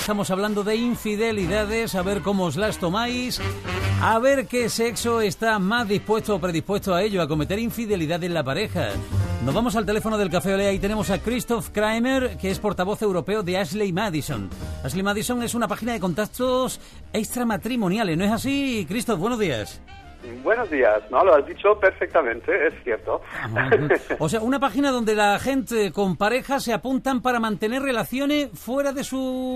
estamos hablando de infidelidades, a ver cómo os las tomáis, a ver qué sexo está más dispuesto o predispuesto a ello, a cometer infidelidad en la pareja. Nos vamos al teléfono del Café Olé, ahí tenemos a Christoph Kramer, que es portavoz europeo de Ashley Madison. Ashley Madison es una página de contactos extramatrimoniales, ¿no es así, Christoph? Buenos días. Buenos días, no, lo has dicho perfectamente, es cierto. O sea, una página donde la gente con pareja se apuntan para mantener relaciones fuera de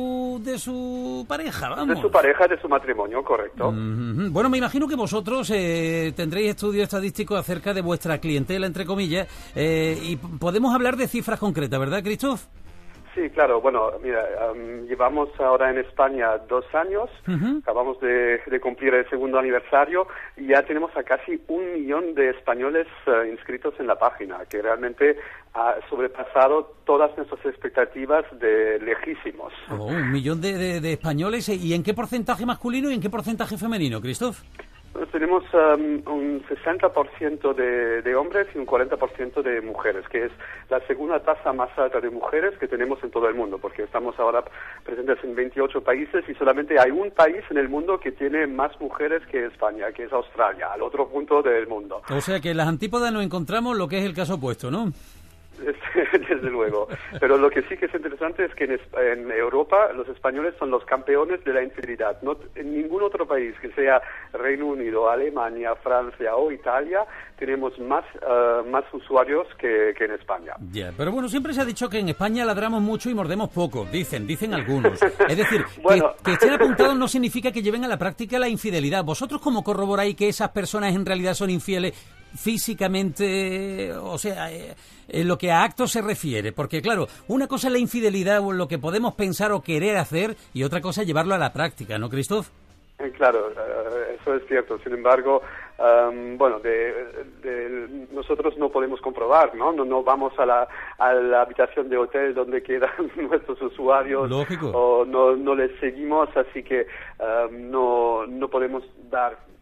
su pareja, vamos. De su pareja, de su matrimonio, correcto. Bueno, me imagino que vosotros tendréis estudios estadísticos acerca de vuestra clientela, entre comillas, y podemos hablar de cifras concretas, ¿verdad, Christoph? Sí, claro. Bueno, mira, llevamos ahora en España 2 años, acabamos de cumplir el segundo aniversario y ya tenemos a casi 1 millón de españoles inscritos en la página, que realmente ha sobrepasado todas nuestras expectativas de lejísimos. 1 millón de españoles, ¿y en qué porcentaje masculino y en qué porcentaje femenino, Christoph? Tenemos un 60% de hombres y un 40% de mujeres, que es la segunda tasa más alta de mujeres que tenemos en todo el mundo, porque estamos ahora presentes en 28 países y solamente hay un país en el mundo que tiene más mujeres que España, que es Australia, al otro punto del mundo. O sea que en las antípodas nos encontramos lo que es el caso opuesto, ¿no? Desde luego. Pero lo que sí que es interesante es que en Europa los españoles son los campeones de la infidelidad. No, en ningún otro país, que sea Reino Unido, Alemania, Francia o Italia, tenemos más usuarios que en España. Ya, pero bueno, siempre se ha dicho que en España ladramos mucho y mordemos poco, dicen algunos. Es decir, bueno, que estén apuntados no significa que lleven a la práctica la infidelidad. ¿Vosotros cómo corroboráis que esas personas en realidad son infieles físicamente, o sea, en lo que a actos se refiere? Porque claro, una cosa es la infidelidad o lo que podemos pensar o querer hacer y otra cosa es llevarlo a la práctica, ¿no, Christoph? Claro, eso es cierto. Sin embargo, bueno, nosotros no podemos comprobar, ¿no? No vamos a la habitación de hotel donde quedan nuestros usuarios. Lógico. O no les seguimos, así que no podemos dar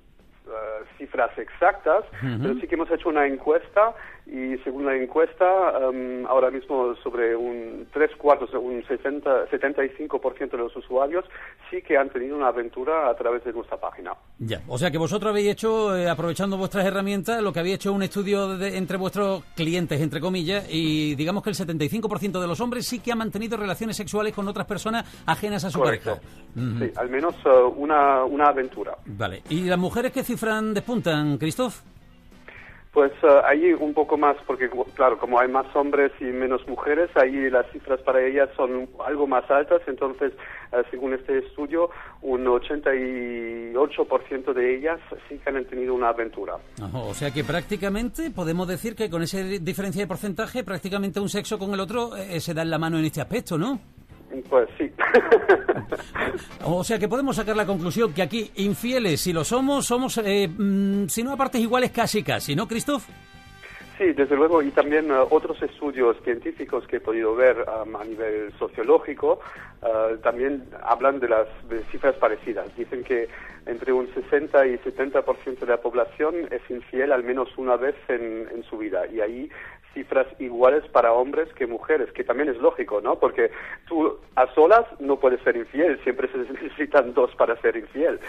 cifras exactas, pero sí que hemos hecho una encuesta y según la encuesta ahora mismo sobre un 75% de los usuarios sí que han tenido una aventura a través de nuestra página. Ya, o sea que vosotros habéis hecho, aprovechando vuestras herramientas, lo que habéis hecho un estudio entre vuestros clientes, entre comillas, y digamos que el 75% de los hombres sí que han mantenido relaciones sexuales con otras personas ajenas a su Correcto. pareja. Sí, al menos una aventura. Vale, ¿y las mujeres qué cifran despuntan, Christoph? Pues ahí un poco más, porque claro, como hay más hombres y menos mujeres, ahí las cifras para ellas son algo más altas, entonces según este estudio, un 88% de ellas sí que han tenido una aventura. O sea que prácticamente podemos decir que con esa diferencia de porcentaje, prácticamente un sexo con el otro se dan la mano en este aspecto, ¿no? Pues sí. O sea que podemos sacar la conclusión que aquí infieles, si lo somos, si no a partes iguales, casi, ¿no, Christoph? Sí, desde luego, y también otros estudios científicos que he podido ver a nivel sociológico también hablan de cifras parecidas. Dicen que entre un 60 y 70% de la población es infiel al menos una vez en su vida, y ahí cifras iguales para hombres que mujeres, que también es lógico, ¿no? Porque tú a solas no puedes ser infiel, siempre se necesitan 2 para ser infiel.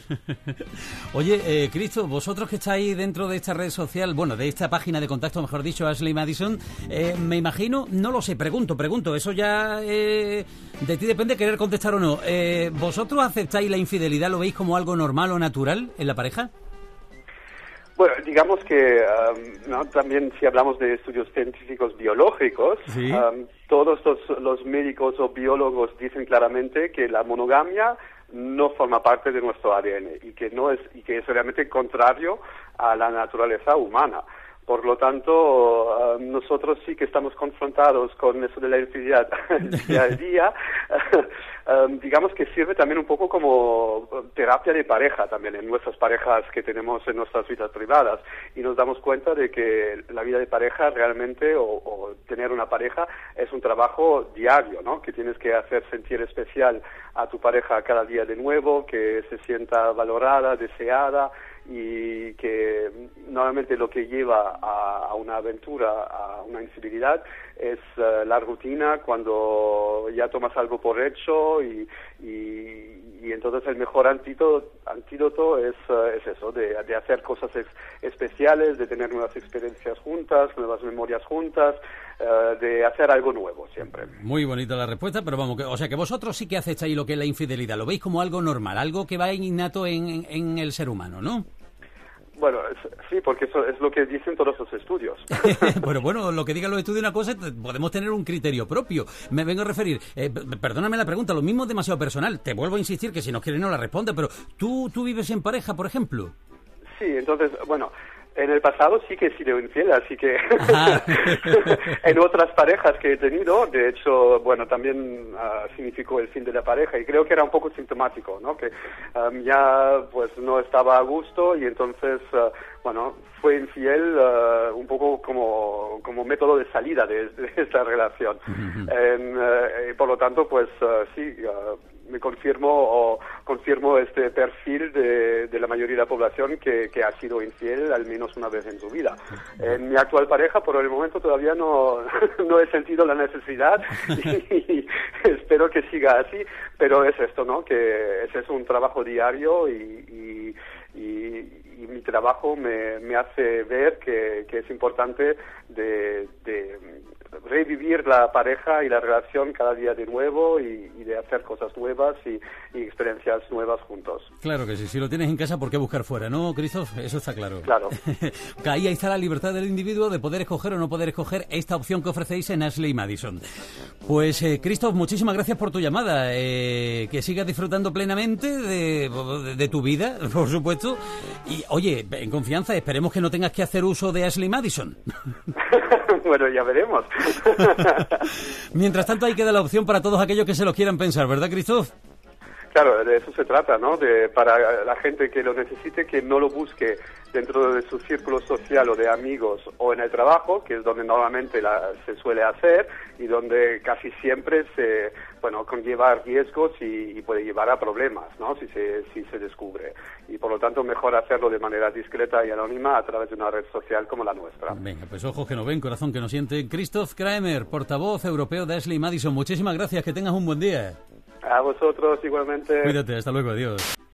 Oye, Cristo, vosotros que estáis dentro de esta red social, bueno, de esta página de contacto, mejor dicho, Ashley Madison, me imagino, no lo sé, pregunto, eso ya de ti depende querer contestar o no. ¿Vosotros aceptáis la infidelidad, lo veis como algo normal o natural en la pareja? Bueno, digamos que ¿no? También si hablamos de estudios científicos biológicos, ¿sí? Todos los médicos o biólogos dicen claramente que la monogamia no forma parte de nuestro ADN y que es realmente contrario a la naturaleza humana. Por lo tanto, nosotros sí que estamos confrontados con eso de la infidelidad día a día. Digamos que sirve también un poco como terapia de pareja también en nuestras parejas que tenemos en nuestras vidas privadas. Y nos damos cuenta de que la vida de pareja realmente, o tener una pareja, es un trabajo diario, ¿no? Que tienes que hacer sentir especial a tu pareja cada día de nuevo, que se sienta valorada, deseada, y que normalmente lo que lleva a una aventura, a una infidelidad, es la rutina cuando ya tomas algo por hecho y entonces el mejor antídoto es eso, de hacer cosas especiales, de tener nuevas experiencias juntas, nuevas memorias juntas, de hacer algo nuevo siempre. Muy bonita la respuesta, pero vamos, o sea que vosotros sí que aceptáis lo que es la infidelidad, lo veis como algo normal, algo que va innato en el ser humano, ¿no? Bueno, sí, porque eso es lo que dicen todos los estudios. Pero bueno, lo que digan los estudios es una cosa, podemos tener un criterio propio. Me vengo a referir, perdóname la pregunta, lo mismo es demasiado personal. Te vuelvo a insistir que si no quieres no la responde, pero ¿tú vives en pareja, por ejemplo? Sí, entonces, bueno, en el pasado sí que he sido infiel, así que en otras parejas que he tenido, de hecho, bueno, también significó el fin de la pareja y creo que era un poco sintomático, ¿no? Que ya pues no estaba a gusto y entonces, bueno, fue infiel un poco como método de salida de esta relación. Por lo tanto, pues sí, me confirmo este perfil de la mayoría de la población que ha sido infiel al menos una vez en su vida. En mi actual pareja, por el momento, todavía no he sentido la necesidad y espero que siga así, pero es esto, ¿no? Que ese es un trabajo diario y mi trabajo me hace ver que es importante de revivir la pareja y la relación cada día de nuevo y de hacer cosas nuevas y experiencias nuevas juntos. Claro que sí, si lo tienes en casa, ¿por qué buscar fuera? ¿No, Christoph? Eso está claro. Claro. Ahí está la libertad del individuo de poder escoger o no poder escoger esta opción que ofrecéis en Ashley Madison. Pues, Christoph, muchísimas gracias por tu llamada. Que sigas disfrutando plenamente de tu vida, por supuesto. Y, oye, en confianza, esperemos que no tengas que hacer uso de Ashley Madison. Bueno, ya veremos. Mientras tanto, ahí queda la opción para todos aquellos que se lo quieran pensar, ¿verdad, Christoph? Claro, de eso se trata, ¿no? Para la gente que lo necesite, que no lo busque dentro de su círculo social o de amigos o en el trabajo, que es donde normalmente se suele hacer y donde casi siempre conlleva riesgos y puede llevar a problemas, ¿no? Si se descubre. Y por lo tanto, mejor hacerlo de manera discreta y anónima a través de una red social como la nuestra. Venga, pues ojos que no ven, corazón que no siente. Christoph Kraemer, portavoz europeo de Ashley Madison. Muchísimas gracias, que tengas un buen día. A vosotros igualmente. Cuídate, hasta luego, adiós.